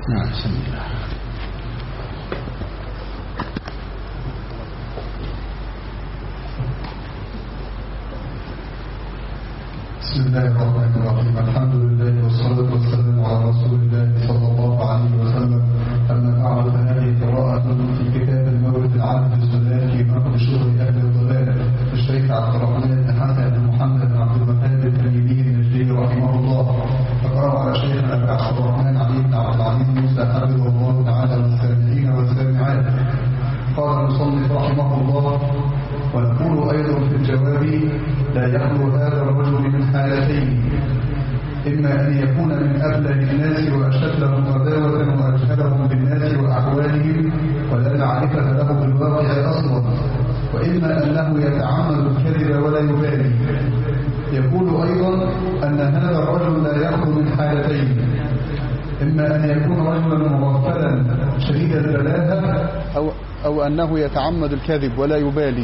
نعم. بسم الله. بسم الله الرحمن الرحيم. الحمد لله والصلاة والسلام على رسول الله صلى الله عليه وسلم. أما بعد، فهذه قراءة في كتاب المورد العام في الزلال في نقد شهر أهل الضلال للشيخ عبد الرحمن بن حسن بن محمد بن عبد الوهاب التميمي النجدي رحمه الله. فقرأ على شيخنا عبد الرحمن علي بن عبد العزيز موسى حفظه الله تعالى والسامعين والسامعات. قال المصنف رحمه الله: ونقول أيضا في الجواب: لا يخلو هذا الرجل من حالتين، إما أن يكون من أبله الناس وأشدهم غداوة وأجهلهم بالناس وأحوالهم ولا معرفة له بالواقع أصلا، وإما أنه يتعمد الكذب ولا يبالي. يقول أيضا أن هذا الرجل لا يخلو من حالتين، إما أن يكون رجلا مغفلا شديد البلاهة أو أنه يتعمد الكذب ولا يبالي.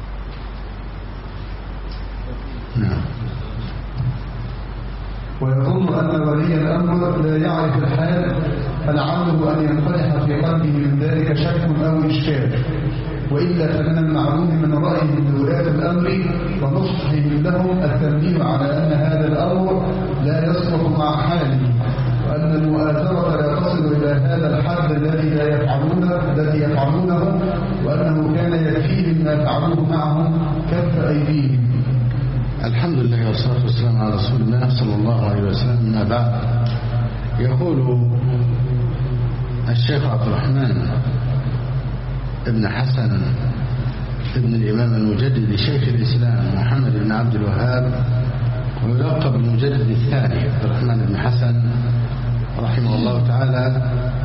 ويظن أن ولي الأمر لا يعرف الحال، فلعله أن ينطرح في قلبه من ذلك شك أو إشكال، وإلا فمن المعلوم من رأيهم بولاة الأمر ونصحهم لهم التنبيه على أن هذا الأمر لا يصلح مع حاله، وأن المؤازرة لا تصل إلى هذا الحد الذي يفعلونه، وأنه كان يكفيهم ما فعلوه معهم كف أيديهم. الحمد لله والصلاة والسلام على رسول الله صلى الله عليه وسلم. ما بعد، يقول الشيخ عبد الرحمن ابن حسن ابن الإمام المجدد شيخ الإسلام محمد بن عبد الوهاب، ويلقب المجدد الثاني عبد الرحمن بن حسن رحمه الله تعالى،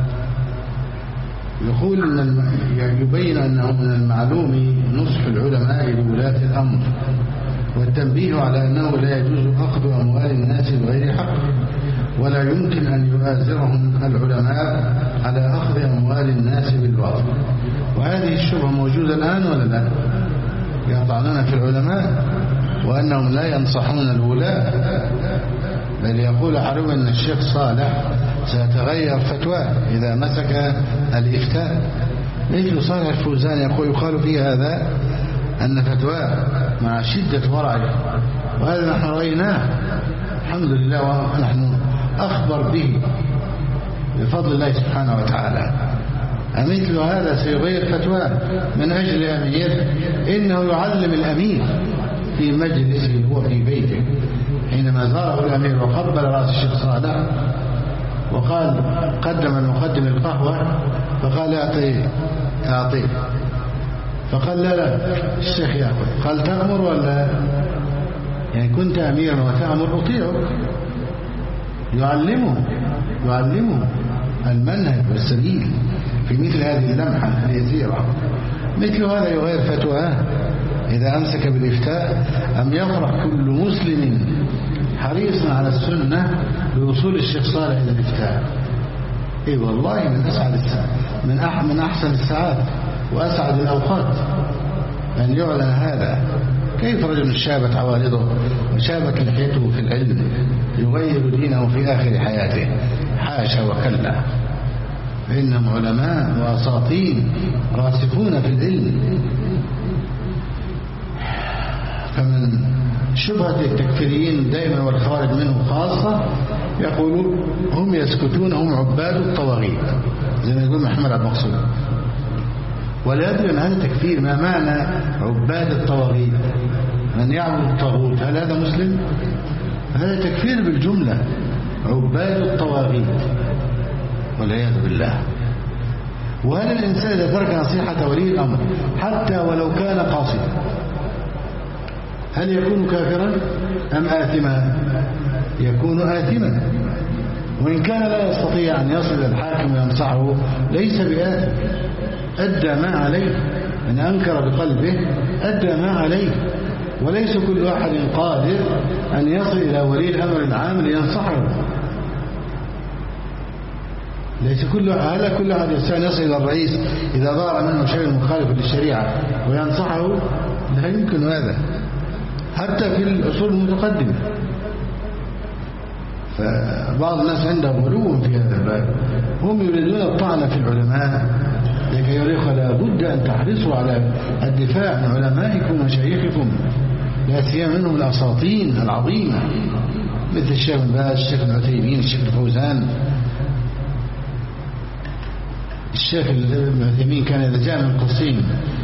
يقول يبين أنه من المعلوم نصح العلماء لولاة الأمر والتنبيه على أنه لا يجوز أخذ أموال الناس بغير حق، ولا يمكن أن يؤازرهم العلماء على أخذ أموال الناس بالباطل. وهذه الشبهة موجودة الآن ولا لا؟ يطعنون في العلماء وأنهم لا ينصحون الولاة، بل يقول أحدهم أن الشيخ صالح سيتغير فتواه إذا مسك الإفتاء. مثل صالح الفوزان يقال في هذا أن فتواه مع شدة ورعه، وهذا نحن رأيناه الحمد لله، ونحن أخبر به بفضل الله سبحانه وتعالى. أمثل هذا سيغير فتواه من أجل أمير؟ إنه يعلم الأمير في مجلسه وفي بيته. حينما زاره الأمير وقبل رأس الشيخ صالح وقال قدم المقدم القهوة، فقال أعطيه، فقال لا الشيخ يأخذ. قال تأمر ولا يعني كنت أميرا وتأمر أطيعك. يعلمه المنهج والسبيل في مثل هذه اللمحة اليسيرة. مثل هذا يغير فتواه إذا أمسك بالإفتاء. أم يفرح كل مسلم حريص على السنة بوصول الشيخ صالح إلى الإفتاء؟ إيه والله من أسعد الساعات، من أحسن الساعات وأسعد الأوقات أن يعلن هذا. كيف رجل شابت عوالضه وشابت لحيته في العلم يغير دينه في آخر حياته؟ حاشا وكلا، فإنهم علماء وأساطين راسخون في العلم. فمن شبهة التكفيريين دائما والخوارج منه خاصة يقولون هم يسكتون، هم عباد الطواغيت، زي ما يقول محمد عبد المقصود. ولا يدري أن هذا تكفير. ما معنى عباد الطواغيت؟ من يعبد الطاغوت، هل هذا مسلم؟ هذا تكفير بالجملة، عباد الطواغيت والعياذ بالله. وهل الإنسان إذا ترك نصيحة ولي الأمر حتى ولو كان قاصدا هل يكون كافرا أم آثما؟ يكون آثما. وإن كان لا يستطيع أن يصل الحاكم وينصحه ليس بآثم، أدى ما عليه. من أنكر بقلبه أدى ما عليه. وليس كل واحد قادر أن يصل إلى ولي الأمر العام لينصحه. ليس كل واحد يستطيع أن يصل إلى الرئيس إذا ظهر منه شيء مخالف للشريعة وينصحه، لا يمكن هذا حتى في الأصول المتقدمة. فبعض الناس عندهم غلو في هذا الباب، هم يريدون الطعن في العلماء لكي يقولوا لا بد أن تحرصوا على الدفاع عن علمائكم ومشايخكم، لا سيما منهم الأساطين العظيمة مثل الشيخ بن باز، الشيخ ابن عثيمين، الشيخ الفوزان. الشيخ ابن عثيمين كان إذا جاء من قصيم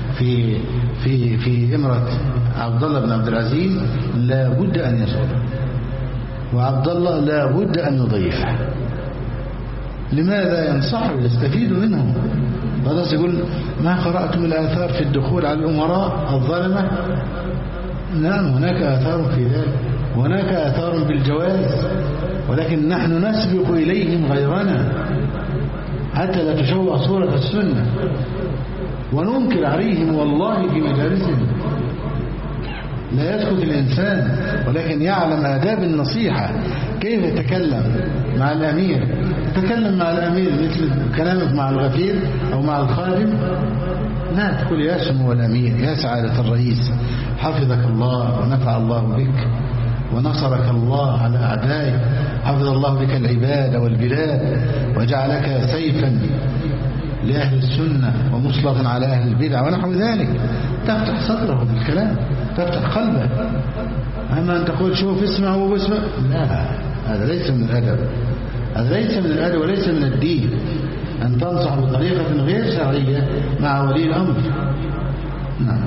في إمرة عبد الله بن عبد العزيز لا بد أن يصل، وعبد الله لا بد أن يضيفه. لماذا؟ ينصحوا يستفيدوا منهم. خلاص يقول ما قرأتم الآثار في الدخول على الأمراء الظلمة؟ نعم هناك آثار في ذلك، هناك آثار بالجواز، ولكن نحن نسبق إليهم غيرنا حتى لا تشوه صورة السنة، وننكر عليهم والله في مجالسهم. لا يسكت الإنسان ولكن يعلم آداب النصيحة، كيف يتكلم مع الأمير. تكلم مع الأمير مثل كلامك مع الغفير أو مع الخادم، لا تقول يا سمو الأمير، يا سعادة الرئيس، حفظك الله ونفع الله بك ونصرك الله على أعدائك، حفظ الله بك العباد والبلاد وجعلك سيفا لأهل السنة ومسلطا على أهل البدع ونحو ذلك. تفتح صدره بالكلام، تفتح قلبه. أما أن تقول شوف اسمع واسمع، لا، هذا ليس من الأدب، هذا ليس من الأدب وليس من الدين أن تنصح بطريقة غير شرعية مع ولي الأمر. نعم.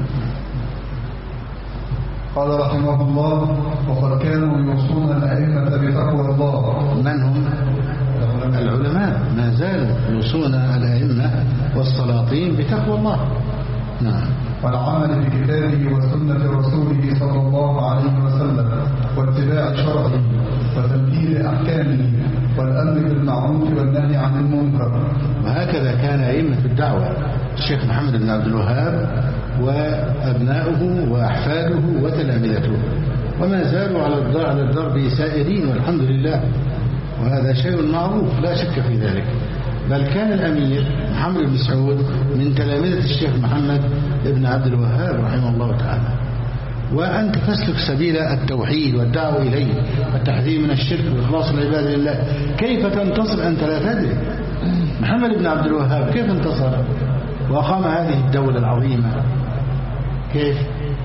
قال رحمه الله: وقد كانوا يوصون الأئمة بتقوى الله. من هم؟ العلماء ما زالوا يوصون الأئمة والسلاطين بتقوى الله. نعم. والعمل بكتابه وسنة رسوله صلى الله عليه وسلم، واتباع شرعه وتنفيذ أحكامه، والأمر بالمعروف والنهي عن المنكر. وهكذا كان أئمة الدعوة الشيخ محمد بن عبد الوهاب وأبناؤه وأحفاده وتلامذته، وما زالوا على الضرب سائرين والحمد لله، وهذا شيء معروف لا شك في ذلك. بل كان الأمير محمد بن سعود من تلامذة الشيخ محمد بن عبد الوهاب رحمه الله تعالى. وأنت تسلك سبيل التوحيد والدعوة إليه والتحذير من الشرك وإخلاص العباد لله. كيف تنتصر أنت لا تدري؟ محمد بن عبد الوهاب كيف انتصر وأقام هذه الدولة العظيمة؟ كيف؟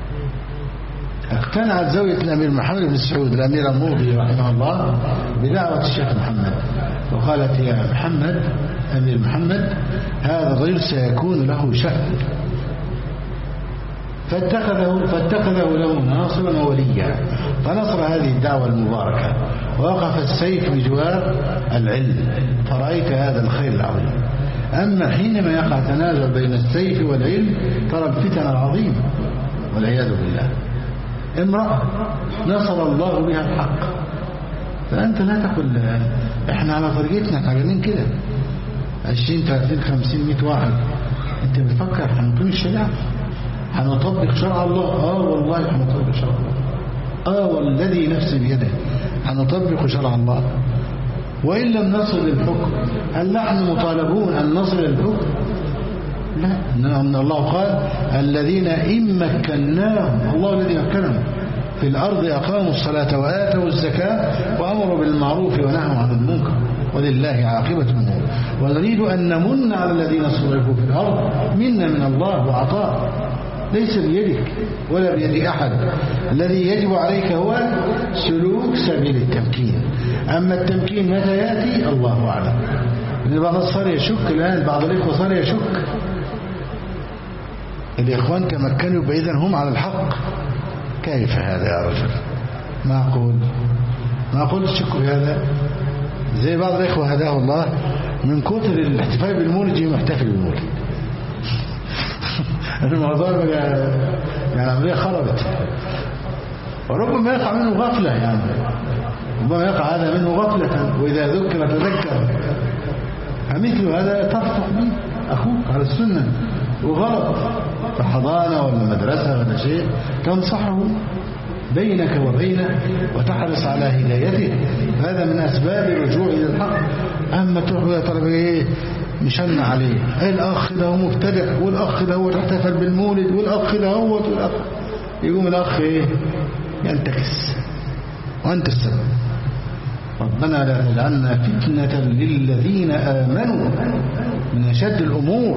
اقتنعت زوجة الأمير محمد بن سعود الأمير الموضي رحمه الله بدعوة الشيخ محمد، وقالت يا محمد أمير محمد هذا الرجل سيكون له شأن، فاتخذه له ناصرا ووليا، فنصر هذه الدعوة المباركة، ووقف السيف بجوار العلم، فرأيت هذا الخير العظيم. أما حينما يقع تنازع بين السيف والعلم ترى الفتن العظيم والعياذ بالله. امرأة نصر الله بها الحق، فأنت لا تقول احنا على طريقتنا تعجلين كده 20 30 50 100 واحد. انت بتفكر هنقيم الشريعة، هنطبق شرع الله؟ والله هنطبق شرع الله، والذي نفسي بيده هنطبق شرع الله. وإن لم نصل للحكم هل نحن مطالبون أن نصل للحكم؟ لا، إن الله قال الذين إن مكناهم، الله الذي مكنهم في الأرض أقاموا الصلاة وآتوا الزكاة وأمروا بالمعروف ونهوا عن المنكر ولله عاقبة الأمور. ونريد أن نمن على الذين استضعفوا في الأرض، منا من الله وعطاء، ليس بيدك ولا بيد أحد. الذي يجب عليك هو سلوك سبيل التمكين. أما التمكين متى يأتي الله أعلم. بعض الصار يشك الآن، بعض الإخوة صار يشك. الإخوان تمكنوا بإذن هم على الحق. كيف هذا يا رجل؟ ما أقول تشك بهذا. زي بعض الإخوة هداه الله من كثر الاحتفال بالمولد يجي محتفل بالمولد. الموضوع يعني عملية خربت، وربما يقع منه غفلة، يعني ربما يقع هذا منه غفلة، وإذا ذكر تذكر. فمثل هذا ترفع به أخوك على السنة وغلط في حضانة ولا مدرسة ولا شيء، تنصحه بينك وبينه وتحرص على هدايته، هذا من أسباب الرجوع إلى الحق. أما تروح يا طلب إيه مشن عليه، الأخ ده مبتدع، والأخ ده هو تحتفل بالمولد، والأخ ده هو، والأخ يقوم الأخ إيه ينتكس، وأنت السبب. ربنا لا تجعلنا فتنة للذين آمنوا، من أشد الأمور.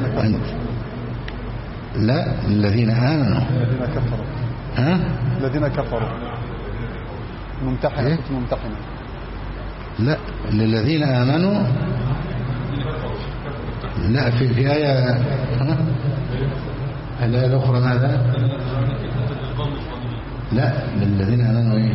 لا، الذين آمنوا، الذين كفروا. ها؟ الذين كفروا ممتحنة. إيه؟ كنت ممتحنة. لا، للذين آمنوا. لا، في آية، ها؟ الآية الأخرى ماذا؟ لا، للذين آمنوا إيه؟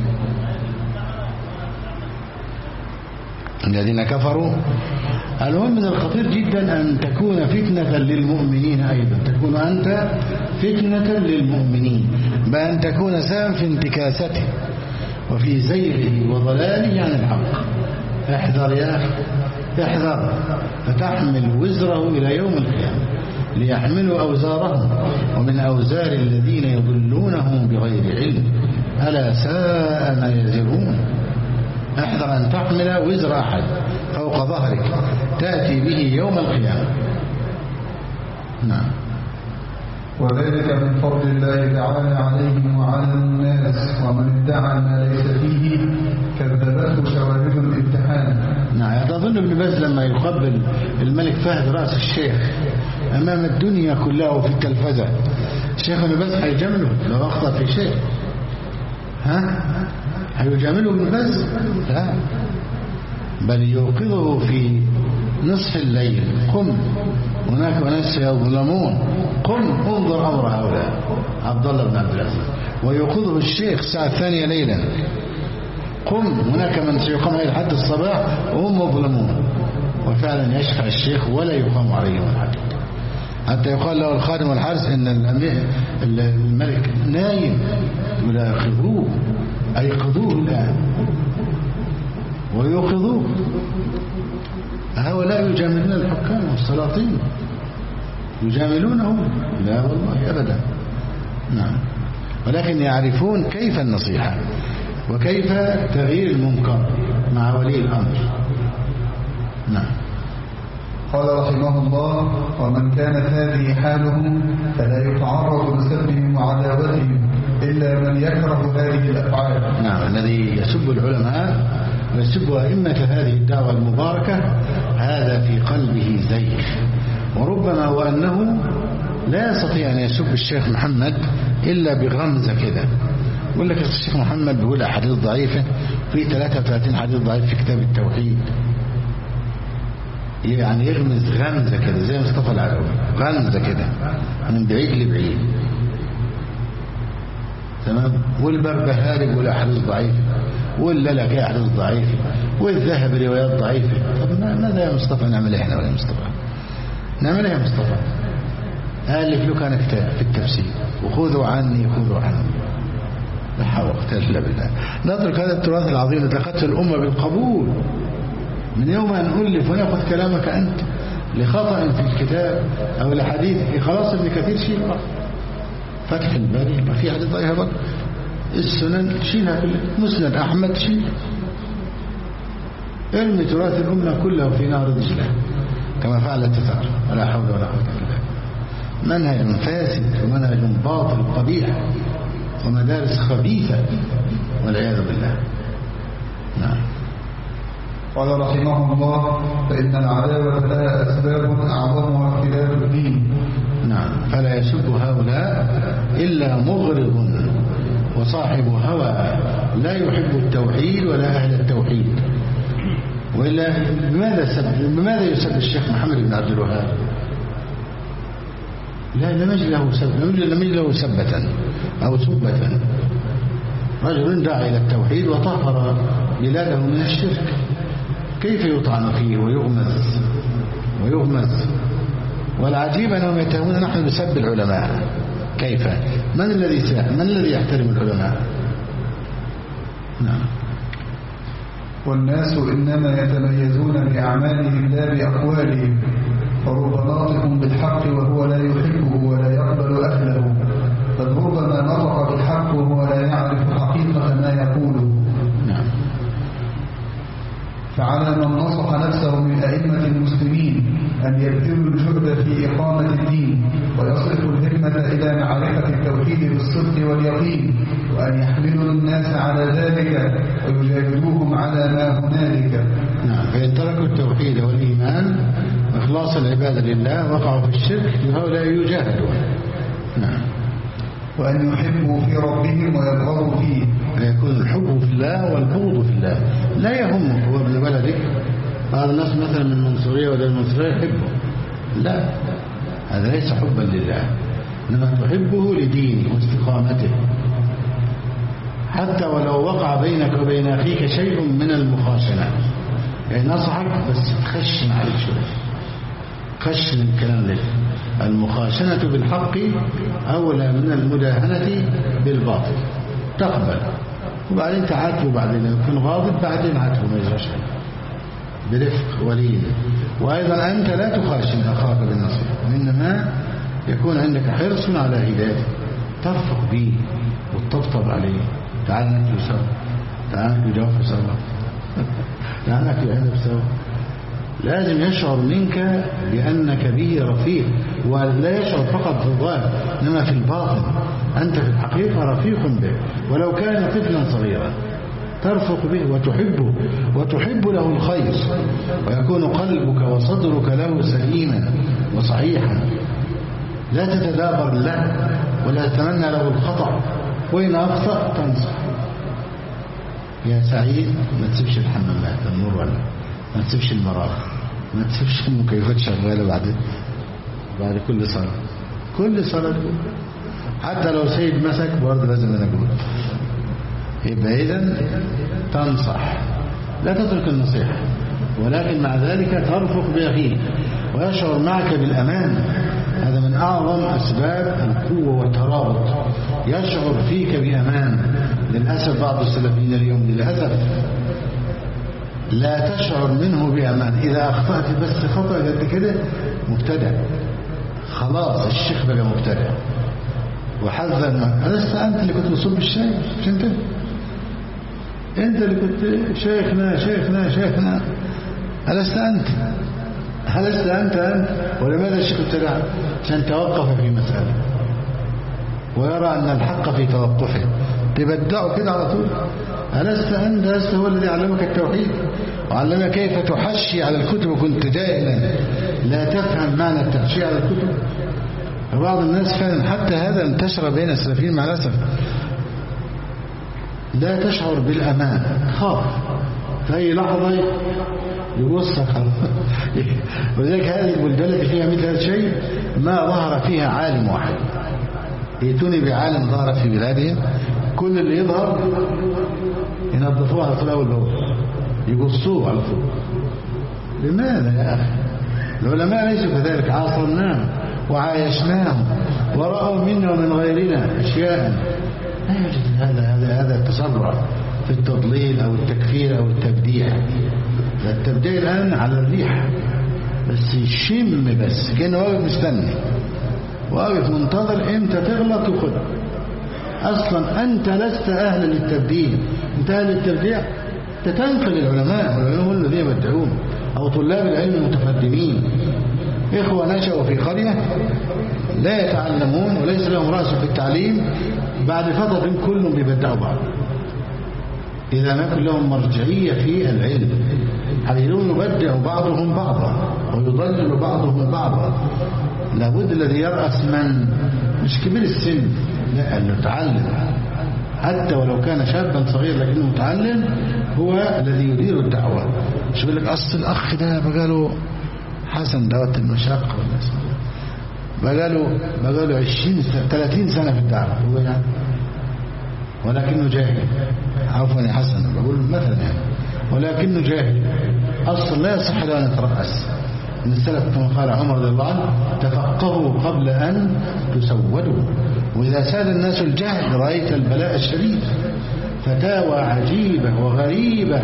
الذين كفروا. المهم من الخطير جدا أن تكون فتنة للمؤمنين أيضا، تكون أنت فتنة للمؤمنين، بأن تكون سببا في انتكاسته وفي زيغه وضلاله عن الحق. احذر يا أخي، احذر، فتحمل وزره إلى يوم القيامة، ليحملوا أوزارهم ومن أوزار الذين يضلونهم بغير علم، ألا ساء ما يزرون. احذر أن تحمل وزر أحد فوق ظهرك تأتي به يوم القيامة. نعم. وذلك من فضل الله تعالى عليهم وعلى الناس، ومن ادعى ما ليس فيه كذبته شواهد الامتحان. نعم. تظن ابن باز لما يقبل الملك فهد رأس الشيخ أمام الدنيا كلها في التلفزة، الشيخ ابن باز هيجامله لو أخطأ في شيء؟ ها؟ هيجامله ابن باز؟ لا، بل يوقظه في نصف الليل: قم، هناك أناس يظلمون، قم انظر أمر هؤلاء، عبد الله بن عبد العزيز. ويوقظه الشيخ الساعة 2 ليلا: قم، هناك من سيقام عليه حتى الصباح وهم مظلمون. وفعلا يشفع الشيخ ولا يقام عليهم الحد، حتى يقال له الخادم والحارس إن الملك نايم، ولا يأخذوه، أيقظوه الآن ويوقظوه. هؤلاء يجاملون الحكام والسلاطين، يجاملونهم؟ لا والله أبدا. نعم. ولكن يعرفون كيف النصيحة وكيف تغيير المنكر مع ولي الأمر. نعم. قال رحمه الله: ومن كانت هذه حالهم فلا يتعرض لسبهم وعداوتهم إلا من يكره هذه الأفعال. نعم. الذي يسب العلماء ويسب أئمة هذه الدعوة المباركة هذا في قلبه زيغ، وربما وأنه لا يستطيع أن يسب الشيخ محمد إلا بغمزة كده. يقول لك الشيخ محمد بيقول أحاديث ضعيفة، في 33 حديث ضعيف في كتاب التوحيد، يعني يغمز غمزة كده زي مصطفى العلوي، غمزة كده من بعيد لبعيد. تمام. والبربهاري بيقول أحاديث ضعيفة، واللالكي أحاديث ضعيفة، والذهب روايات ضعيفة. طب ماذا يا مصطفى نعمل احنا ولا مصطفى؟ نعمل يا مصطفى؟ ألف له كان كتاب في التفسير: وخذوا عني خذوا عني. لا حول ولا قوة إلا بالله. نترك هذا التراث العظيم لتقتل الأمة بالقبول من يوم أن ألف ونأخذ كلامك أنت لخطأ في الكتاب أو لحديث. خلاص ابن كثير شيل، فتح الباري ما في حديث ضعيف برضه، السنن شيلها كلها، مسند أحمد شيل، ارمي تراث الأمة كله في نار دجلة كما فعل التتار. ولا حول ولا قوة إلا بالله. منهج فاسد ومنهج باطل قبيح ومدارس خبيثة والعياذ بالله. نعم. قال رحمه الله: فإن العداوة لها أسباب أعظمها اختلاف الدين. نعم. فلا يسب هؤلاء إلا مغرض وصاحب هوى لا يحب التوحيد ولا أهل التوحيد. وإلا بماذا يسب الشيخ محمد بن عبد الوهاب؟ لا، لم يجد له سبة أو سبة. رجل دعا إلى التوحيد وطهر بلاده من الشرك، كيف يطعن فيه ويغمز؟ والعجيب أنهم يتهمون نحن بسب العلماء. كيف؟ من الذي يحترم العلماء؟ نعم. والناس إنما يتميزون بأعمالهم لا بأقوالهم، فرب ناطق بالحق وهو لا يحبه ولا يقبل أهله، بل ربما نطق بالحق وهو لا يعرف حقيقة ما يقوله. نعم. فعلى من نصح نفسه من أئمة المسلمين أن يبذلوا الجهد في إقامة الدين ويصرفوا الهمة الأمة إلى معرفة التوحيد بالصدق واليقين، وأن يحملوا الناس على ذلك ويجاهدوهم على ما هنالك. نعم. فإن تركوا التوحيد والإيمان وإخلاص العبادة لله وقعوا في الشرك، فهؤلاء يجاهدون. نعم. وأن يحبوا في ربهم ويبغضوا فيه، فيكون الحب في الله والبغض في الله. لا يهمك هو ابن بلدك، بعض الناس مثلا من المنصورية ولا المنصورية يحبه، لا، هذا ليس حبا لله، إنما تحبه لدينه واستقامته، حتى ولو وقع بينك وبين أخيك شيء من المخاشنة، يعني نصحك بس تخشن عليه شوي، خشن الكلام لك. المخاشنة بالحق أولى من المداهنة بالباطل. تقبل وبعدين تعاتبه، بعدين يكون غاضب بعدين عاتبه، ما يجرى شيء، برفق ولين. وأيضا أنت لا تخاشن أخاك بالنصيحة، وإنما يكون عندك حرص على هدايته، ترفق به وتطبطب عليه. تعال ناكل سوا، تعال ناكل جوافة سوا، تعال ناكل عنب سوا. لازم يشعر منك بأنك به رفيق، ولا يشعر فقط في الظاهر إنما في الباطن أنت في الحقيقة رفيق به، ولو كان طفلا صغيرا ترفق به وتحبه وتحب له الخير، ويكون قلبك وصدرك له سليما وصحيحا، لا تتدابر له ولا تتمنى له الخطأ، وإن أخطأ تنصح. يا سعيد ما تسيبش الحمامات النور، ولا ما تسيبش المراحل، ما تسيبش المكيفات شغالة بعد كل صلاة، كل صلاة حتى لو سيد مسك برضه لازم أنا أقول. يبقى إذن تنصح، لا تترك النصيحة، ولكن مع ذلك ترفق بأخيك ويشعر معك بالأمان. هذا من أعظم أسباب القوة والترابط، يشعر فيك بأمان. للأسف بعض السلفيين اليوم للأسف لا تشعر منه بأمان. إذا أخطأت بس خطأ قد كده مبتدع، خلاص الشيخ بقى مبتدع. وحذر ما ألست أنت اللي كنت بتصب الشاي؟ مش أنت اللي كنت شيخنا ألست أنت ولماذا الشيخ ابتدع؟ عشان توقف في مسألة ويرى أن الحق في توقفه، تبدعه كده على طول. ألست هو الذي علمك التوحيد وعلمك كيف تحشي على الكتب، وكنت جاهلا لا تفهم معنى التحشي على الكتب. فبعض الناس فعلا حتى هذا انتشر بين السلفيين مع الأسف، لا تشعر بالأمان، خاف في أي لحظة يوسخ. وذلك هذه البلدان التي فيها مثل هذا الشيء ما ظهر فيها عالم واحد. يأتوني بعالم ظهر في بلادهم، كل اللي يظهر ينظفوه على طول أول بأول، يقصوه على طول. لماذا يا أخي؟ العلماء ليسوا كذلك، عاصرناهم وعايشناهم ورأوا منا ومن غيرنا أشياء. لا يوجد هذا التسرع في التضليل أو التكفير أو التبديع. التبديع الآن على الريح، بس يشم بس كأنه واقف مستني، واقف منتظر امتى تغلط وخد. أصلا أنت لست أهلا للتبديل، أنت أهل للتبديع. تتنقل العلماء، والعلماء هم الذين يبدعون، أو طلاب العلم المتقدمين. إخوة نشأوا في قرية لا يتعلمون وليس لهم رأس في التعليم، بعد فترة كلهم بيبدعوا بعض إذا ما كن لهم مرجعية في العلم. حيثون يبدع بعضهم بعضا ويضلل بعضهم بعضا. لابد الذي يرأس من مش كبير السن، لا، اللي يتعلم حتى ولو كان شابا صغير لكنه متعلم، هو الذي يدير الدعوة. مش يقول لك أصل الأخ ده بقاله حسن دوت المشاق بقاله 20-30 سنة في الدعوة، هو يعني ولكنه جاهل. عفوا يا حسن بقول مثلا يعني، ولكنه جاهل أصلا لا يصح له أن يترأس. من السلف كما قال عمر رضي الله عنه: تفقهوا قبل أن تسودوا. وإذا ساد الناس الجهل رأيت البلاء الشديد. فتاوى عجيبة وغريبة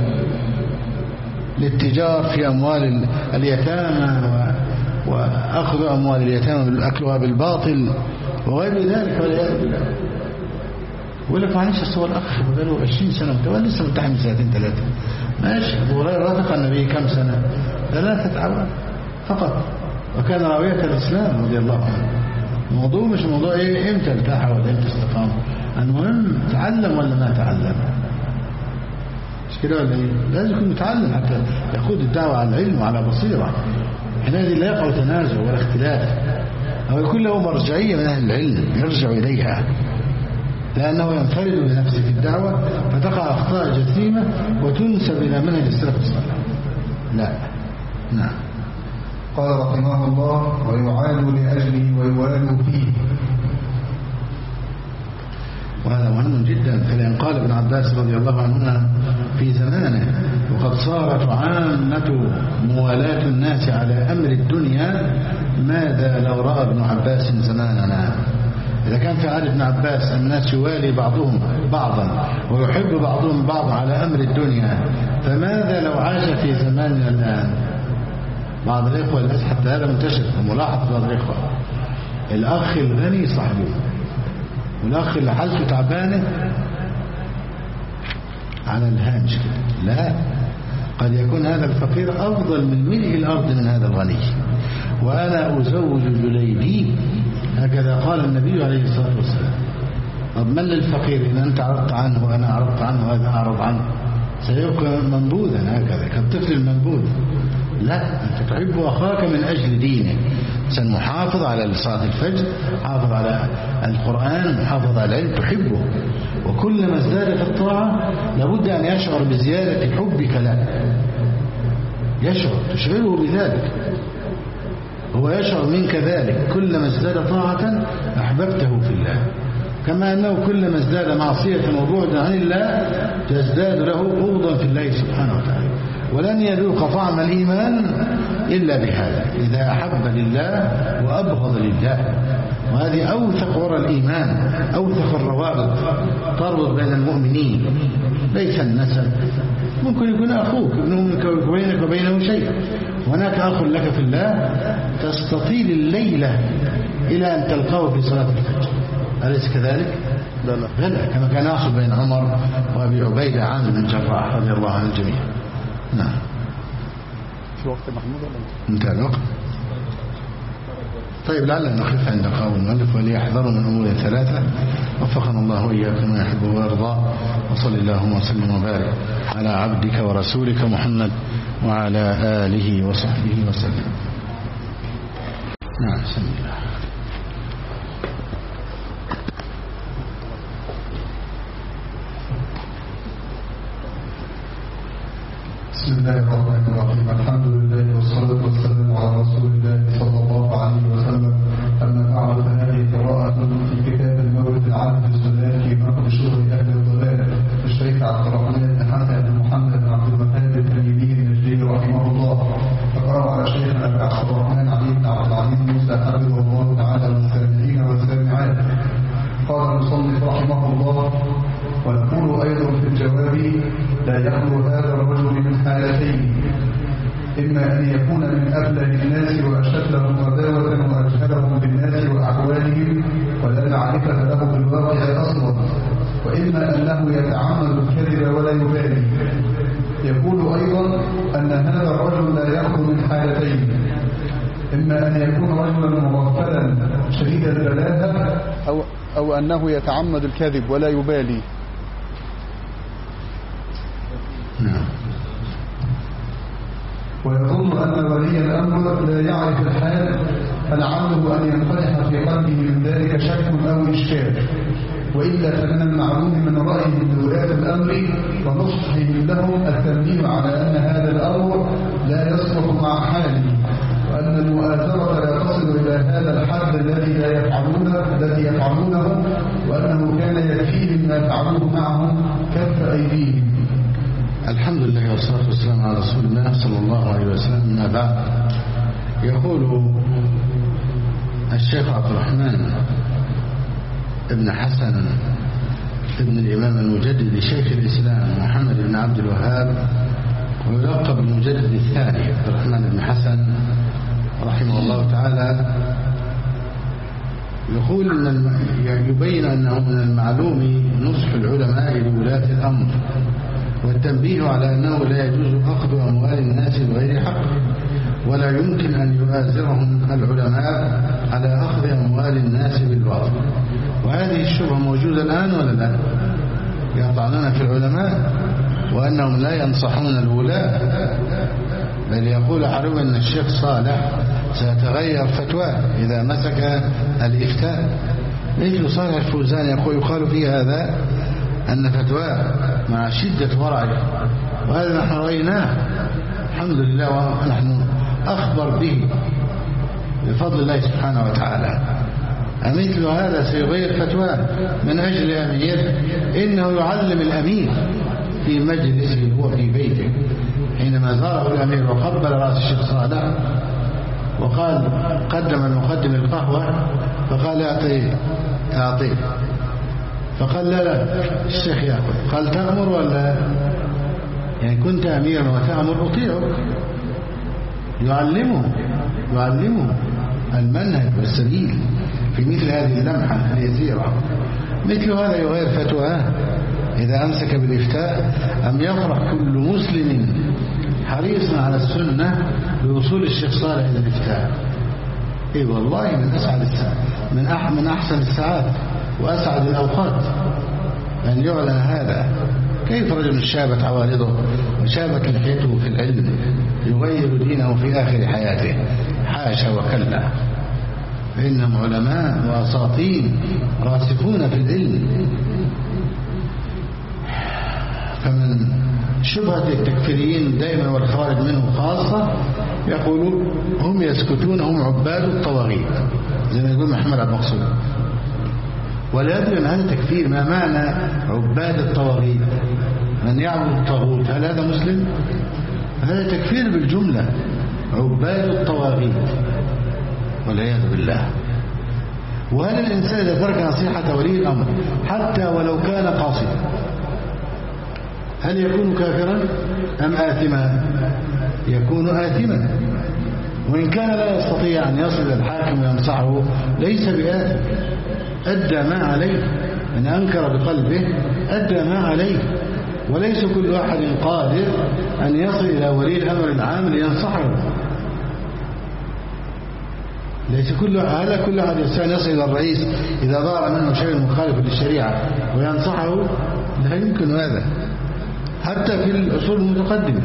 للتجار في أموال اليتامى وأخذ أموال اليتامى بالأكلها بالباطل وغير ذلك والعياذ بالله. يقول لك معلش أصل الأخ بقاله 20 سنة متولى لسه متحمل 2-3 ماشي. أبو هريرة رافق النبي كم سنة؟ 3 أعوام فقط، وكان راوية الإسلام رضي الله عنه. الموضوع مش موضوع ايه امتى ارتاح ولا امتى استقام، المهم تعلم ولا ما تعلم، مش كده ولا ايه؟ لازم يكون متعلم حتى يقود الدعوة على العلم وعلى بصيرة، حينئذ لا يقع تنازع ولا اختلاف، أو يكون له مرجعية من أهل العلم يرجع إليها، لأنه ينفرد بنفسه في الدعوة فتقع أخطاء جسيمة وتنسب إلى منهج السلف الصالح. لا. نعم. قال رحمه الله: ويعاد لأجله ويوالوا فيه. وهذا مهم جدا، فلأن قال ابن عباس رضي الله عنهما في زمانه: وقد صارت عامة موالاة الناس على أمر الدنيا، ماذا لو رأى ابن عباس زماننا؟ إذا كان في عهد ابن عباس الناس يوالي بعضهم بعضا ويحب بعضهم بعضا على أمر الدنيا، فماذا لو عاش في زماننا الآن؟ بعض الإخوة الناس حتى هذا منتشر وملاحظ بعض الإخوة، الأخ الغني صاحبه والأخ اللي حالته تعبانه على الهامش كده. لا، قد يكون هذا الفقير أفضل من ملء الأرض من هذا الغني. وأنا أزوج جليبيب، هكذا قال النبي عليه الصلاة والسلام. طب من للفقير إن أنت عرضت عنه وأنا عرضت عنه وهذا أعرض عنه، سيبقى منبوذا هكذا كالطفل المنبوذ. لا، أنت تحب أخاك من أجل دينه، سنحافظ على صلاة الفجر، حافظ على القرآن، محافظ على العلم، تحبه، وكلما ازداد في الطاعة لابد أن يشعر بزيادة حبك له، تشعره بذلك، هو يشعر منك ذلك، كلما ازداد طاعة أحببته في الله، كما أنه كلما ازداد معصية وبعدا عن الله تزداد له بغضا في الله سبحانه وتعالى. ولن يذوق طعم الإيمان إلا بهذا، إذا أحب لله وأبغض لله. وهذه أوثق ورى الإيمان، أوثق الروابط تربط بين المؤمنين، ليس النسب، ممكن يكون أخوك ابنه منك وبينك وبينه شيء، هناك أخ لك في الله تستطيل الليلة إلى أن تلقاه في صلاة الفجر، أليس كذلك؟ لا، كما كان يحصل بين عمر وأبي عبيدة عامر بن الجراح رضي الله عن الجميع. نعم. في وقت محمود ولا انتهى الوقت؟ طيب لعلنا نخف عند قول المؤلف: وليحذروا من أمور ثلاثة، وفقنا الله وإياكم ما يحب ويرضى، وصل اللهم وسلم وبارك على عبدك ورسولك محمد وعلى آله وصحبه وسلم. نعم. بسم الله. بسم الله الرحمن الرحيم. الحمد لله والصلاة والسلام على رسول الله صلى الله عليه وسلم. أما بعد، فهذه قراءة في كتاب المورد العام في السنة في نقد شغل أهل الضلال للشيخ عبد الرحمن بن حسن بن محمد بن عبد الوهاب التلميذي النجدي رحمه الله. فقرأ على شيخنا عبد الرحمن علي بن عبد العزيز موسى حفظه الله تعالى والسامعين والسامعات. قال المصنف رحمه الله: ونقول أيضا في الجواب: لا يخلو هذا الرجل من حالتين، إما أن يكون من أبله الناس وأشدهم غداوة وأجهلهم بالناس وأحوالهم ولا معرفة له بالواقع أصلا، وإما أنه يتعمد الكذب ولا يبالي. يقول أيضا أن هذا الرجل لا يخلو من حالتين، إما أن يكون رجلا مغفلا شديد البلاهة أو أنه يتعمد الكذب ولا يبالي. نعم. ويظن أن ولي الأمر لا يعرف الحال، فلعله أن ينفتح في قلبه من ذلك شك أو إشكال، وإلا فمن المعلوم من رأيهم بولاة الأمر ونصحهم لهم التنبيه على أن هذا الأمر لا يصلح مع حاله، وأن المؤازرة لا تصل إلى هذا الحد الذي يفعلونه، وأنه كان يكفيهم ما فعلوه معهم كف أيديهم. الحمد لله والصلاة والسلام على رسول الله صلى الله عليه وسلم. ما بعد، يقول الشيخ عبد الرحمن ابن حسن ابن الإمام المجدد شيخ الإسلام محمد بن عبد الوهاب، ويلقب المجدد الثاني عبد الرحمن بن حسن رحمه الله تعالى، يقول يبين أنه من المعلوم نصح العلماء لولاة الأمر والتنبيه على أنه لا يجوز أخذ أموال الناس بغير حق، ولا يمكن أن يؤازرهم العلماء على أخذ أموال الناس بالباطل. وهذه الشبهة موجودة الآن ولا لا؟ يطعنون في العلماء وأنهم لا ينصحون الولاة، بل يقول أحدهم أن الشيخ صالح سيتغير فتواه إذا مسك الإفتاء. مثل صالح الفوزان يقال في هذا أن فتواه مع شدة ورعه، وهذا نحن رأيناه الحمد لله، ونحن أخبر به بفضل الله سبحانه وتعالى. أمثل هذا سيغير فتواه من أجل أمير؟ إنه يعلم الأمير في مجلسه وفي بيته. حينما زاره الأمير وقبل رأس الشيخ صالح وقال قدم المقدم القهوة، فقال أعطيه، فقال لا الشيخ يأكل. قال تأمر ولا يعني كنت أميرا وتأمر أطيعك. يعلمه المنهج والسبيل في مثل هذه اللمحة اليسيرة. مثل هذا يغير فتواه إذا أمسك بالإفتاء. أم يفرح كل مسلم حريص على السنة بوصول الشيخ صالح إلى الإفتاء؟ إيه والله من أسعد الساعات، من أحسن الساعات وأسعد الأوقات أن يعلن هذا. كيف رجل شابت عوارضه وشابت لحيته في العلم يغير دينه في آخر حياته؟ حاشا وكلا، فإنهم علماء وأساطين راسخون في العلم. فمن شبهة التكفيريين دائما والخوارج منهم خاصة يقولون هم يسكتون، هم عباد الطواغيت زي ما يقول محمد عبد المقصود. ولا يدري أن هذا تكفير. ما معنى عباد الطواغيت؟ من يعبد الطاغوت، هل هذا مسلم؟ هذا تكفير بالجملة، عباد الطواغيت والعياذ بالله. وهل الإنسان إذا ترك نصيحة ولي الأمر حتى ولو كان قاصدا هل يكون كافرا أم آثما؟ يكون آثما. وإن كان لا يستطيع أن يصل إلى الحاكم وينصحه ليس بآثم، أدى ما عليه. من أنكر بقلبه أدى ما عليه. وليس كل واحد قادر أن يصل إلى ولي الأمر العام لينصحه. ليس كل أحد يستطيع يصل إلى الرئيس إذا ظهر منه شيء مخالف للشريعة وينصحه، لا يمكن هذا حتى في الأصول المتقدمة.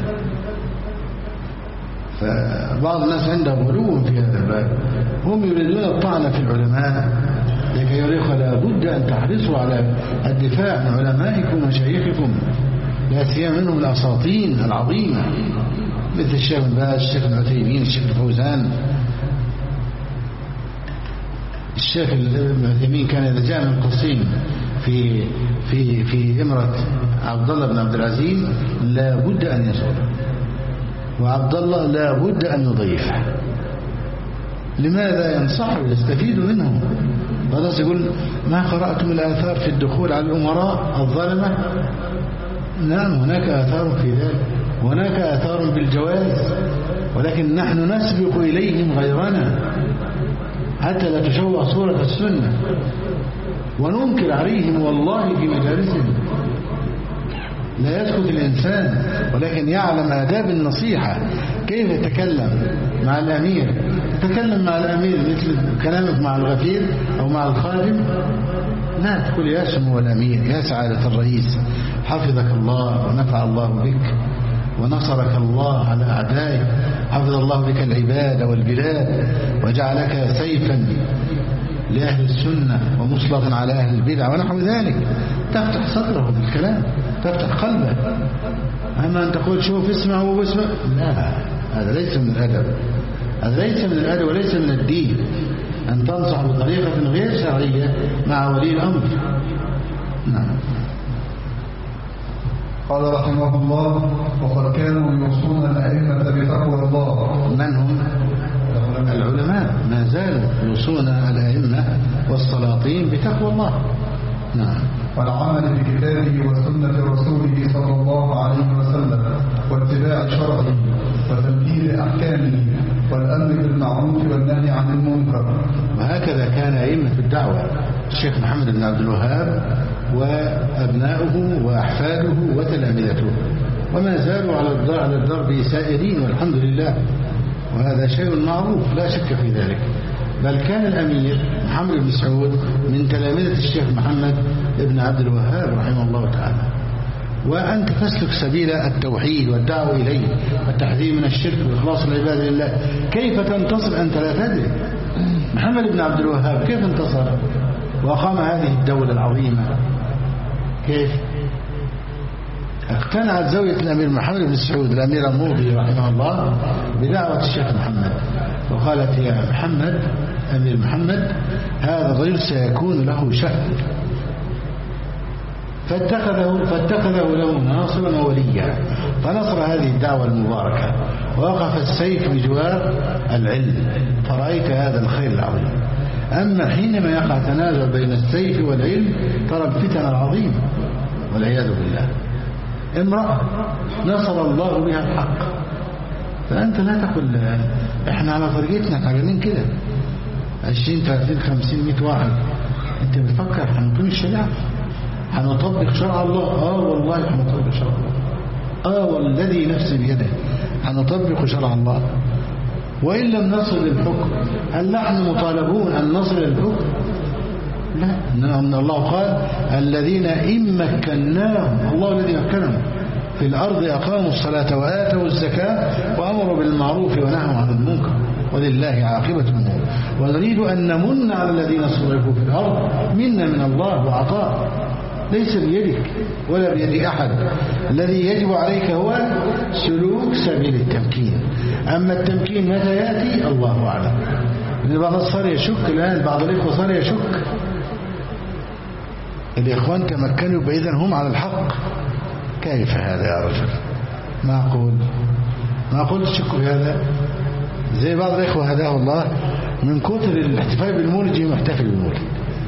فبعض الناس عندهم غلو في هذا الباب، هم يريدون الطعن في العلماء. لكي يريخ لابد أن تحرصوا على الدفاع عن علمائكم ومشايخكم، لا سيما منهم الأساطين العظيمة مثل الشيخ بن باز، الشيخ ابن عثيمين، الشيخ الفوزان. الشيخ ابن عثيمين كان إذا جاء من قصيم في إمرة عبد الله بن عبد العزيز لا بد أن يصل، وعبد الله لا بد أن يضيفه. لماذا؟ ينصحوا يستفيدوا منهم. خلاص يقول ما قرأتم الآثار في الدخول على الأمراء الظلمة؟ نعم هناك آثار في ذلك، هناك آثار بالجواز، ولكن نحن نسبق إليهم غيرنا حتى لا تشوه صورة السنة، وننكر عليهم والله في مجالسهم. لا يسكت الإنسان، ولكن يعلم آداب النصيحة. كيف يتكلم مع الأمير؟ يتكلم مع الأمير مثل كلامك مع الغفير أو مع الخادم؟ لا تقول يا سمو الأمير، يا سعادة الرئيس، حفظك الله ونفع الله بك ونصرك الله على أعدائك، حفظ الله بك العباد والبلاد وجعلك سيفا لأهل السنة ومصلغا على أهل البدع ونحو ذلك. تفتح صدره بالكلام، تفتح قلبه. أما أن تقول شوف اسمع واسمع، لا، هذا ليس من الأدب، هذا ليس من الأدب وليس من الدين أن تنصح بطريقة غير شرعية مع ولي الأمر. نعم. قال رحمه الله: وقد كانوا يوصون الأئمة بتقوى الله. من هم؟ العلماء ما زالوا يوصون الأئمة والسلاطين بتقوى الله. نعم. والعمل بكتابه وسنة رسوله صلى الله عليه وسلم واتباع شرعه وتنفيذ أحكامه والأمر بالمعروف والنهي عن المنكر. وهكذا كان أئمة الدعوة الشيخ محمد بن عبد الوهاب وأبناؤه وأحفاده وتلامذته، وما زالوا على الدرب سائرين والحمد لله، وهذا شيء معروف لا شك في ذلك. بل كان الأمير محمد بن سعود من تلامذة الشيخ محمد بن عبد الوهاب رحمه الله تعالى. وأنت تسلك سبيل التوحيد والدعوة إليه والتحذير من الشرك وإخلاص العباد لله. كيف تنتصر أنت لا تدري؟ محمد بن عبد الوهاب كيف انتصر وأقام هذه الدولة العظيمة؟ كيف اقتنعت زوجة الأمير محمد بن سعود الأمير الموضي رحمه الله بدعوة الشيخ محمد، وقالت يا محمد أمير محمد هذا الرجل سيكون له شأن، فاتخذه له ناصرا ووليا، فنصر هذه الدعوة المباركة، ووقف السيف بجوار العلم، فرأيت هذا الخير العظيم. أما حينما يقع تنازع بين السيف والعلم ترى الفتن العظيم والعياذ بالله. امرأة نصر الله بها الحق، فأنت لا تقول احنا على طريقتنا تعلمين كده 20 30 50 100 واحد، انت بتفكر هنقيم الشريعة هنطبق شرع الله؟ والله هنطبق شرع الله، والذي نفسي بيده هنطبق شرع الله. وإن لم نصل للحكم هل نحن مطالبون أن نصل للحكم؟ لا، إن الله قال الذين إن مكناهم، الله الذي مكنهم في الأرض أقاموا الصلاة وآتوا الزكاة وأمروا بالمعروف ونهوا عن المنكر ولله عاقبة الأمور. ونريد أن نمن على الذين صرفوا في الأرض منا من الله وعطاء، ليس بيدك ولا بيد أحد. الذي يجب عليك هو سلوك سبيل التمكين. أما التمكين متى يأتي الله أعلم. بعض صار يشك الآن، بعض الإخوة صار يشك الإخوان تمكنوا بإذن هم على الحق. كيف هذا يا رجل؟ معقول تشك بهذا؟ زي بعض الإخوة هداه الله من كثر الاحتفال بالمولد يجي محتفل بالمولد.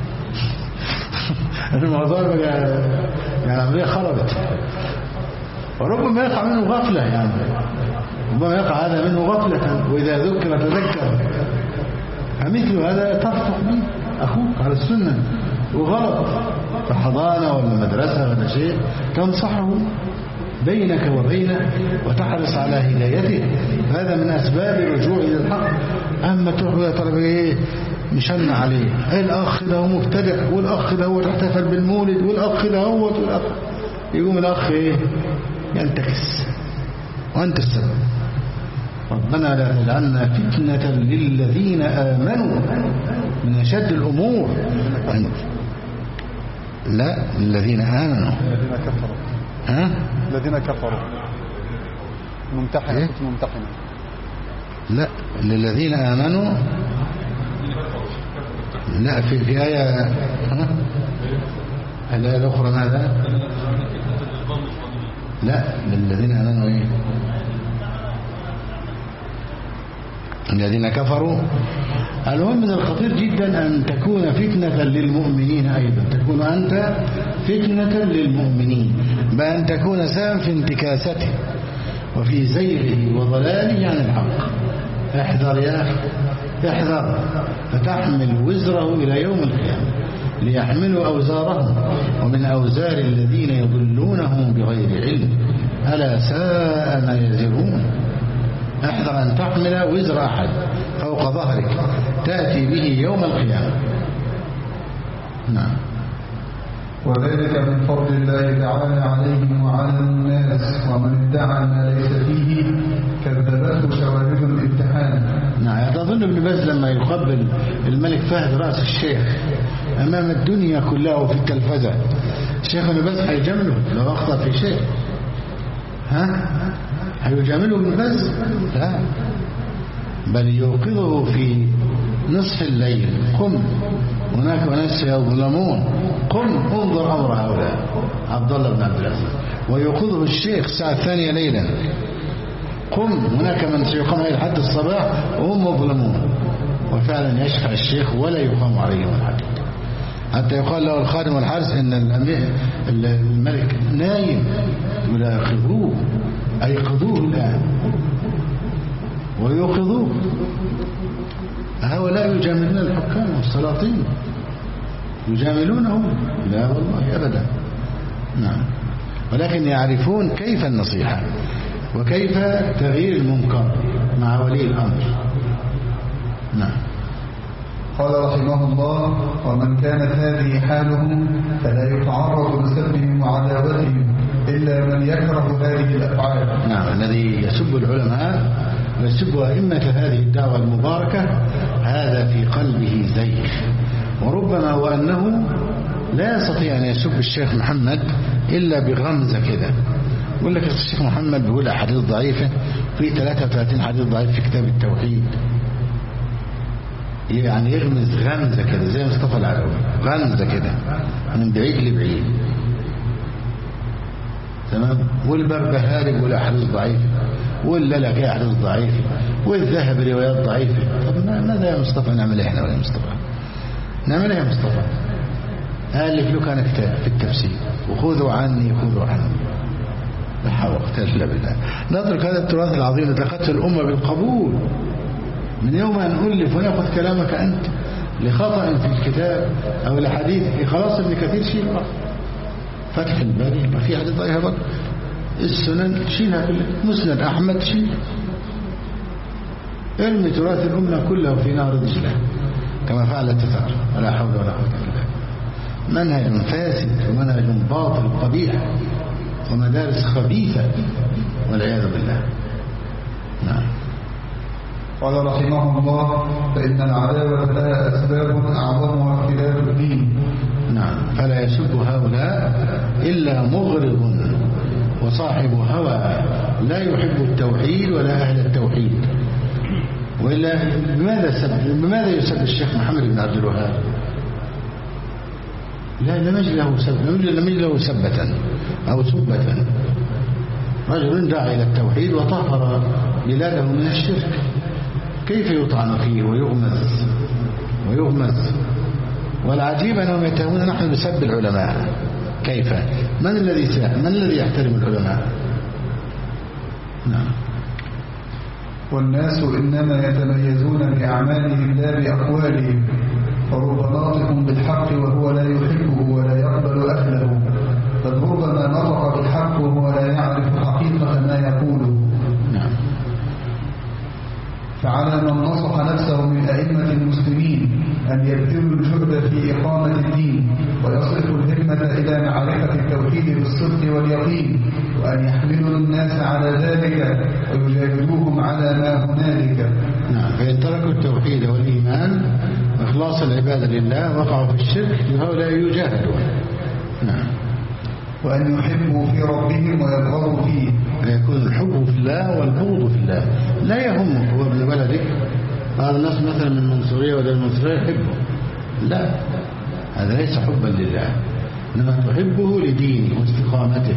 الموضوع يعني العملية خربت، وربما يقع منه غفلة، يعني ربما يقع هذا منه غفلة، وإذا ذكر تذكر. فمثل هذا ترفق به أخوك على السنة وغلط في حضانة ولا مدرسة ولا شيء، تنصحه بينك وبينه وتحرص على هدايته، هذا من أسباب الرجوع إلى الحق. أما تروح يا طلبة إيه مشن عليه الأخ ده مبتدع، والأخ ده هو تحتفل بالمولد، والأخ ده هو والأخ، يقوم الأخ إيه ينتكس وأنت السبب. ربنا لا تجعلنا فتنة للذين آمنوا، من أشد الأمور. لا الذين آمنوا، الذين كفروا. ها؟ الذين كفروا ممتحنة. إيه؟ ممتحنة. لا للذين آمنوا، لا في آية، ها؟ الآية الأخرى ماذا؟ لا للذين آمنوا إيه؟ الذين كفروا. المهم من الخطير جدا أن تكون فتنة للمؤمنين، أيضا تكون أنت فتنة للمؤمنين، بأن تكون سببا في انتكاسته وفي زيغه وضلاله عن الحق. احذر يا أخي، احذر، فتحمل وزره إلى يوم القيامة ليحملوا أوزارهم ومن أوزار الذين يضلونهم بغير علم ألا ساء ما يزرون. احذر أن تحمل وزر أحد فوق ظهرك تأتي به يوم القيامة. نعم. وذلك من فضل الله تعالى عليهم وعلى الناس، ومن ادعى ما ليس فيه كذبته شواهد الامتحان. نعم. تظن ابن باز لما يقبل الملك فهد رأس الشيخ أمام الدنيا كلها وفي التلفزة، الشيخ ابن باز هيجامله لو أخطأ في شيء؟ ها؟ هيجامله ابن باز؟ لا، بل يوقظه في نصف الليل، قم هناك أناس يظلمون، قم انظر أمر هؤلاء، عبد الله بن عبد العزيز. ويوقظه الشيخ الساعة 2 ليلا، قم هناك من سيقام عليه لحد الصباح وهم مظلمون. وفعلا يشفع الشيخ ولا يقام عليهم الحد، حتى يقال له الخادم والحارس ان الملك نايم، يلاقظوه أيقظوه الآن ويوقظوه. هؤلاء يجاملون الحكام والسلاطين. يجاملونه؟ لا والله أبدا. نعم، ولكن يعرفون كيف النصيحة وكيف تغيير المنكر مع ولي الأمر. نعم. قال رحمه الله: ومن كانت هذه حالهم فلا يتعرض لسبهم وعداوتهم إلا من يكره هذه الأفعال. نعم، الذي يسب العلماء ويسب أئمة هذه الدعوة المباركة هذا في قلبه زيغ، وربما وأنه لا يستطيع أن يسب الشيخ محمد إلا بغمزة كده. يقول لك الشيخ محمد بيقول أحاديث ضعيفة، في 33 حديث ضعيف في كتاب التوحيد، يعني يغمز غمزة كده زي مصطفى العلوي، غمزة كده من بعيد لبعيد. تمام. والبربهاري بيقول أحاديث ضعيفة، واللالكي أحاديث ضعيفة، والذهب روايات ضعيفة. طب ماذا يا مصطفى نعمل احنا ولا مصطفى؟ نعمل ايه يا مصطفى؟ ألف له كان كتاب في التفسير، وخذوا عني خذوا عني. لا حول ولا قوة إلا بالله. نترك هذا التراث العظيم لتقتل الأمة بالقبول من يوم أن ألف ونأخذ كلامك أنت لخطأ في الكتاب أو لحديث. خلاص ابن كثير شيل بقى، فتح الباري ما في حديث ضعيف بقى، السنن شيلها كلها، مسند أحمد شيل، ارمي تراث الأمة كله في نار دجلة كما فعل التتار. ولا حول ولا قوة إلا بالله. منهج فاسد ومنهج باطل قبيح ومدارس خبيثة والعياذ بالله. نعم. قال رحمه الله: فإن العداوة لها أسباب أعظمها اختلاف الدين. نعم، فلا يسب هؤلاء إلا مغرض وصاحب هوى لا يحب التوحيد ولا أهل التوحيد. وإلا بماذا يسب الشيخ محمد بن عبد الوهاب؟ لا، لم يجد له سبة أو سبة. رجل دعا إلى التوحيد وطهر بلاده من الشرك، كيف يطعن فيه ويغمز؟ والعجيب أنهم يتهمون نحن بسب العلماء. كيف؟ من الذي يحترم العلماء؟ نعم. والناس إنما يتميزون بأعمالهم لا بأقوالهم، فرب ناطق بالحق وهو لا يحبه ولا يقبل أهله، بل ربما نطق بالحق وهو لا يعرف حقيقة ما يقوله. نعم. فعلى من نصح نفسه من أئمة المسلمين أن يبذلوا الجهد في إقامة الدين ويصرفوا الهمة إلى معرفة التوحيد بالصدق واليقين، وأن يحملوا الناس على ذلك ويجاهدوهم على ما هنالك. نعم. فإن تركوا التوحيد والإيمان وإخلاص العبادة لله وقعوا في الشرك، فهؤلاء يجاهدون. نعم. وأن يحبوا في ربهم ويبغضوا فيه، فيكون الحب في الله والبغض في الله. لا يهمك هو ابن بلدك، بعض الناس مثلا من المنصورية ولا المنصورية يحبه، لا، هذا ليس حبا لله، إنما تحبه لدينه واستقامته،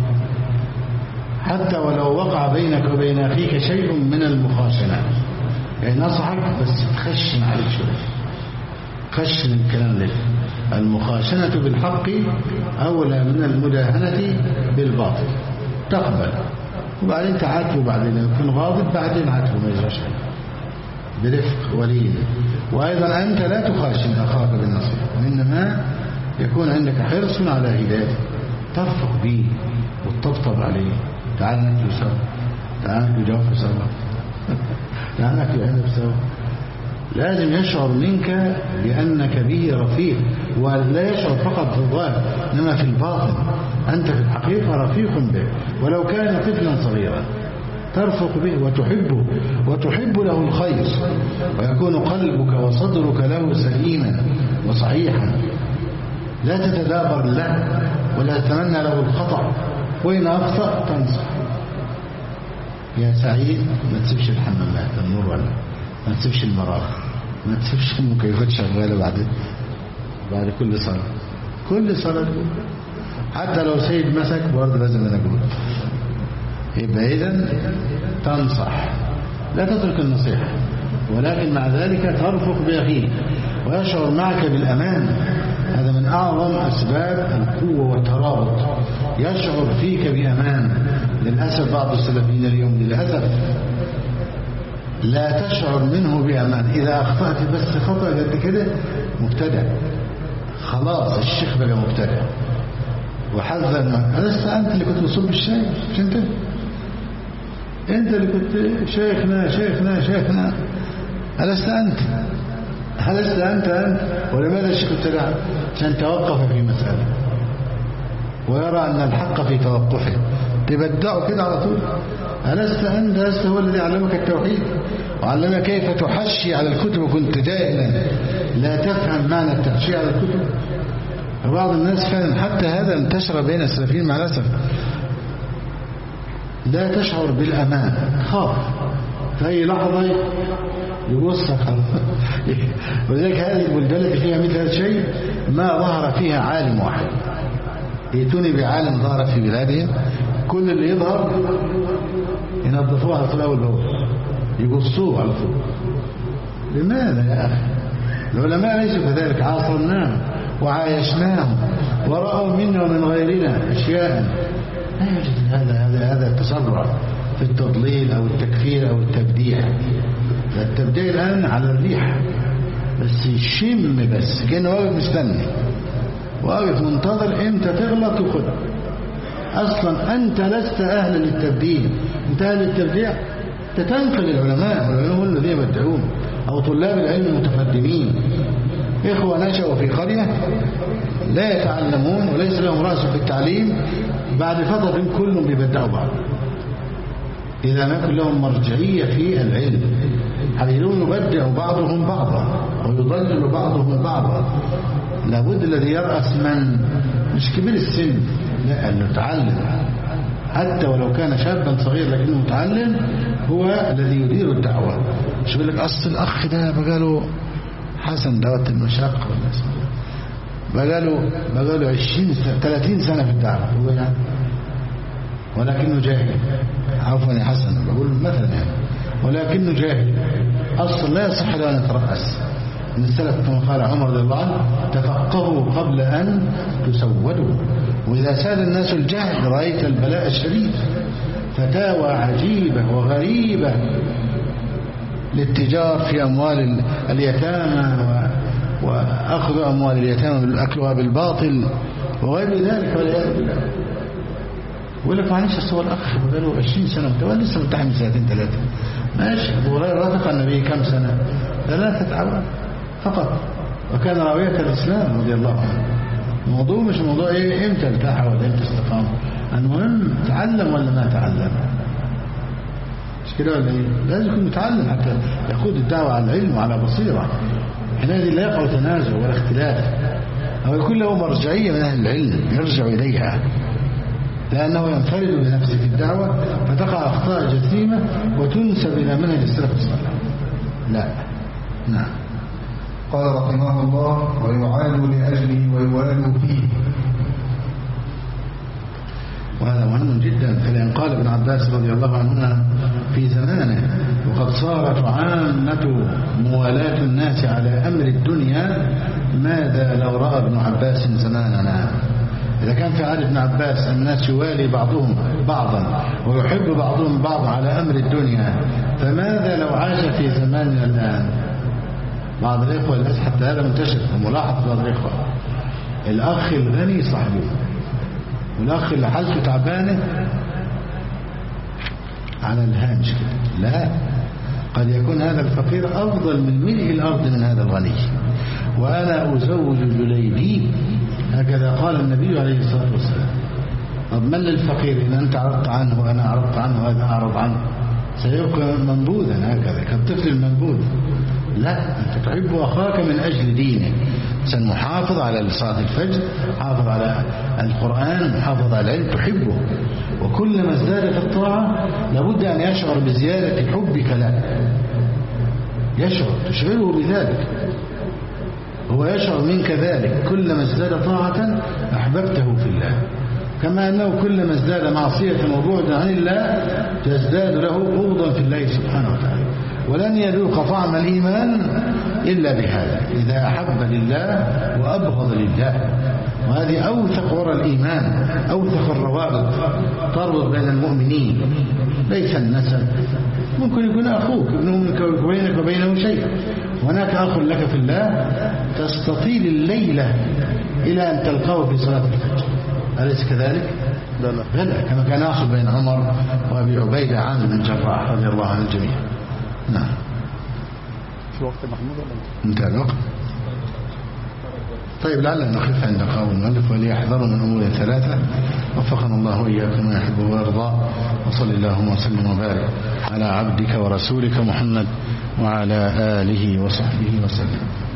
حتى ولو وقع بينك وبين أخيك شيء من المخاشنة. يعني نصحك بس تخشن عليك شوية، خشن الكلام لك. المخاشنة بالحق أولى من المداهنة بالباطل. تقبل وبعدين تعاتبه، بعدين يكون غاضب بعدين عاتبه، ما يجرى شيء، برفق ولين. وأيضا أنت لا تخاشن أخاك بالنصيحة، وإنما يكون عندك حرص على هدايته، ترفق به وتطبطب عليه. تعال ناكل سوا، تعال ناكل جوف سوا، تعال ناكل عنب سوا. لازم يشعر منك بأنك به رفيق، ولا يشعر فقط في الظاهر إنما في الباطن أنت في الحقيقة رفيق به، ولو كان طفلا صغيرا ترفق به وتحبه وتحب له الخير، ويكون قلبك وصدرك له سليما وصحيحا، لا تتدابر له ولا تتمنى له الخطأ، وإن أخطأ تنصح. يا سعيد ما تسيبش الحمامات النور، ولا ما تسيبش المراحل، ما تسيبش المكيفات شغالة بعد كل صلاة، حتى لو سيد مسك برضه لازم نقول. يبقى إذن تنصح، لا تترك النصيحة، ولكن مع ذلك ترفق بأخيك ويشعر معك بالأمان. هذا من أعظم أسباب القوة والترابط، يشعر فيك بأمان. للأسف بعض السلفيين اليوم للأسف لا تشعر منه بأمان. إذا أخطأت بس خطأ قد كده مبتدع، خلاص الشيخ بقى مبتدع وحذر ألست أنت اللي كنت بتصب الشاي؟ مش أنت اللي كنت شيخنا ألست أنت ولماذا الشيخ ابتدع؟ عشان توقف في مسألة ويرى أن الحق في توقفه تبدعه كده على طول. ألست هو الذي علمك التوحيد وعلمك كيف تحشي على الكتب وكنت جاهلا لا تفهم معنى التحشي على الكتب. وبعض الناس فعلا حتى هذا انتشر بين السلفيين مع الأسف، لا تشعر بالأمان، خاف في أي لحظة يوصك. ولذلك هذه البلدان التي فيها مثل هذا الشيء ما ظهر فيها عالم واحد. يأتوني بعالم ظهر في بلادهم كل اللي يظهر ينظفوه على طول أول بأول، يقصوه على طول. لماذا يا أخي؟ العلماء ليسوا كذلك، عاصرناهم وعايشناهم ورأوا منا ومن غيرنا أشياء. لا يوجد هذا التسرع في التضليل أو التكفير أو التبديع. التبديع الآن على الريح بس يشم، بس كأنه واقف مستني، واقف منتظر امتى تغلط وخد. أصلا أنت لست أهلا للتبديل، أنت أهل للتبديع. تتنقل العلماء هم الذين يبدعون، أو طلاب العلم المتقدمين، إخوة نشأوا في قرية لا يتعلمون وليس لهم رأس في التعليم، بعد فترة كلهم بيبدعوا بعض إذا ما كن لهم مرجعية في العلم. حيثون يبدع بعضهم بعضا ويضلل بعضهم بعضا. لابد الذي يرأس من مش كبير السن، لا، أنه يتعلم حتى ولو كان شابا صغير لكنه متعلم، هو الذي يدير الدعوة. مش بيقول لك أصل الأخ ده بقاله حسن دوت المشاق بقاله 20 30 سنة في الدعوة ولكنه جاهل. عفوا يا حسن بقول مثلا يعني، ولكنه جاهل أصلا لا يصح له أن يترأس. من السلف كما قال عمر رضي الله عنه: تفقهوا قبل أن تسودوا. وإذا ساد الناس الجهل رأيت البلاء الشديد. فتاوى عجيبة وغريبة للتجار في أموال اليتامى وأخذ أموال اليتامى بالأكلها بالباطل وغير ذلك والعياذ بالله. يقول لك معلش أصل الأخ بقاله 20 سنة متولى لسه متحمل سنتين ثلاثة ماشي. أبو هريرة رافق النبي كم سنة؟ 3 أعوام فقط، وكان راوية الإسلام رضي الله عنه. الموضوع مش موضوع إيه إمتى ارتاح ولا إمتى استقام، المهم تعلم ولا ما تعلم. مش كده ولا إيه؟ لازم يكون متعلم حتى يقود الدعوة على العلم وعلى بصيرة. حينئذ لا يقع تنازع ولا اختلاف، أو يكون له مرجعية من أهل العلم يرجع إليها، لأنه ينفرد بنفسه في الدعوة فتقع أخطاء جسيمة وتنسب إلى منهج السلف الصالح. لا. نعم. قال رحمه الله: ويعان لأجله ويوال فيه. وهذا مهم جدا. فلأن قال ابن عباس رضي الله عنهما في زمانه: وقد صارت عامة موالاة الناس على أمر الدنيا، ماذا لو رأى ابن عباس زماننا؟ إذا كان في عهد ابن عباس الناس يوالي بعضهم بعضا ويحب بعضهم بعضا على أمر الدنيا، فماذا لو عاش في زماننا الآن؟ بعض الإخوة الناس حتى هذا منتشر وملاحظ بعض الإخوة، الأخ الغني صاحبه والأخ اللي حالته تعبانه على الهامش كده. لا، قد يكون هذا الفقير أفضل من ملء الأرض من هذا الغني. وأنا أزوج جليبيب، هكذا قال النبي عليه الصلاة والسلام. طب من للفقير إن أنت عرضت عنه وأنا عرضت عنه وهذا أعرض عنه سيبقى منبوذا هكذا كالطفل المنبوذ. لا، أنت تحب أخاك من أجل دينه، سنحافظ على صلاة الفجر، حافظ على القرآن، محافظ على العلم، تحبه. وكلما ازداد في الطاعة لابد أن يشعر بزيادة حبك له، تشعره بذلك، هو يشعر منك ذلك. كلما ازداد طاعة أحببته في الله، كما أنه كلما ازداد معصية وبعدا عن الله تزداد له بغضا في الله سبحانه وتعالى. ولن يذوق طعم الإيمان إلا بهذا، إذا أحب لله وأبغض لله. وهذه أوثق عرى الإيمان، أوثق الروابط تربط بين المؤمنين، ليس النسب. ممكن يكون أخوك ابنه منك وبينك وبينه شيء، هناك أخ لك في الله تستطيل الليلة إلى أن تلقاه في صلاة الفجر، أليس كذلك؟ لا كما كان يحصل بين عمر وأبي عبيدة عامر بن الجراح رضي الله عن الجميع. نعم. في وقت محمود ولا انتهى الوقت؟ طيب لعلنا نخف عند قول المؤلف وليحذروا من أمور ثلاثة وفقنا الله وإياكم ما يحب ويرضى. وصل اللهم وسلم وبارك على عبدك ورسولك محمد وعلى آله وصحبه وسلم.